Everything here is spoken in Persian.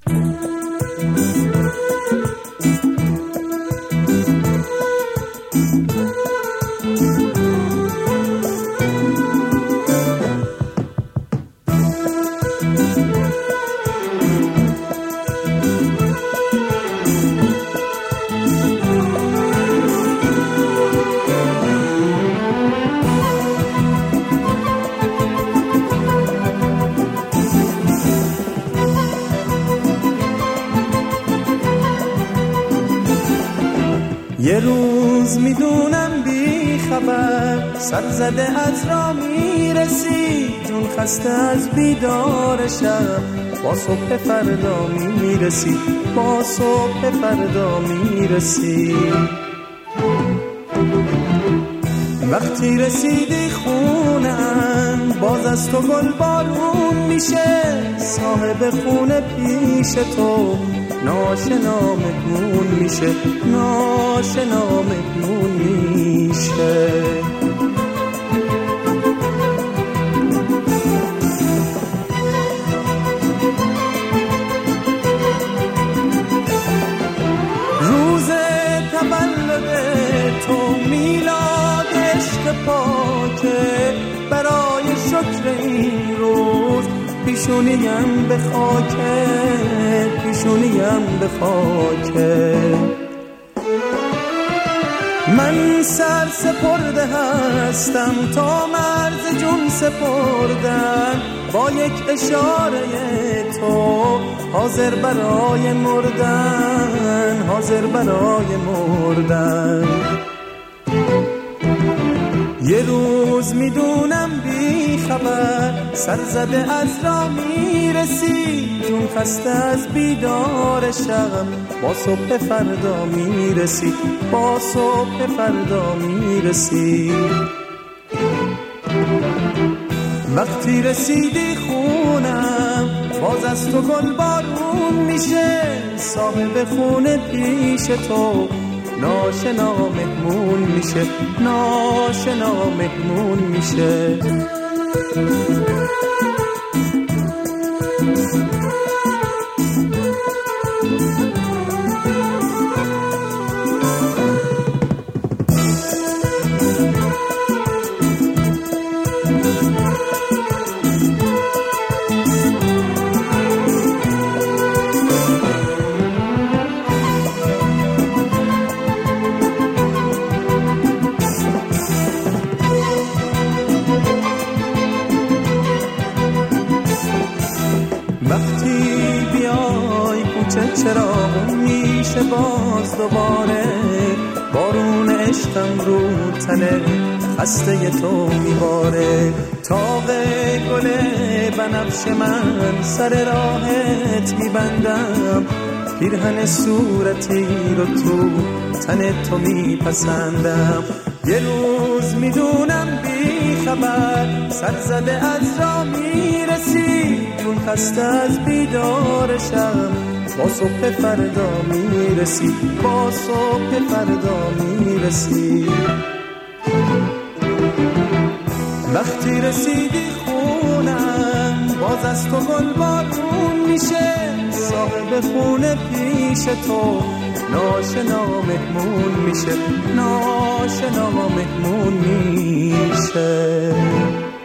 یه روز میدونم بی خبر سر زده از را میرسی، جون خسته از بیدار شب، با صبح فردا میرسی، با صبح فردا میرسی. وقتی رسیدی خونم باز از تو گل بارون میشه، صاحب خونه پیش تو ناشنا مهمون میشه، ناشنا مهمون میشه. روز تولد تو میلاد عشق پاکه، برای شکر این روز پیشونیم به خاکه، پیشونیم به خاکه. من سر سپرده هستم تا مرز جون سپردن، با یک اشاره تو حاضر برای مردن، حاضر برای مردن. یه روز میدونم بی خبر سر زده از را میرسی، جون خسته از بیدار شب، با صبح فردا میرسی، با صبح فردا میرسی. وقتی رسیدی خونم باز از تو گل بارون میشه، صاحب خونه پیش تو ناشنا مهمون میشه، ناشنا مهمون میشه. وقتی بیای کوچه چراغون میشه باز دوباره، بارون عشقم رو تنه خسته تو میباره. تاق گل بنفش من سر راهت میبندم، پیرهن صورتی رو تو تن تو میپسندم. یه روز میدونم بی خبر سر زده از را میرسی، جون خسته از بیدار شب، با صبح فردا میرسی، با صبح فردا میرسی. وقتی رسیدی خونم باز از تو گل بارون میشه، صاحب خونه پیش تو ناشنا مهمون میشه، ناشنا مهمون میشه.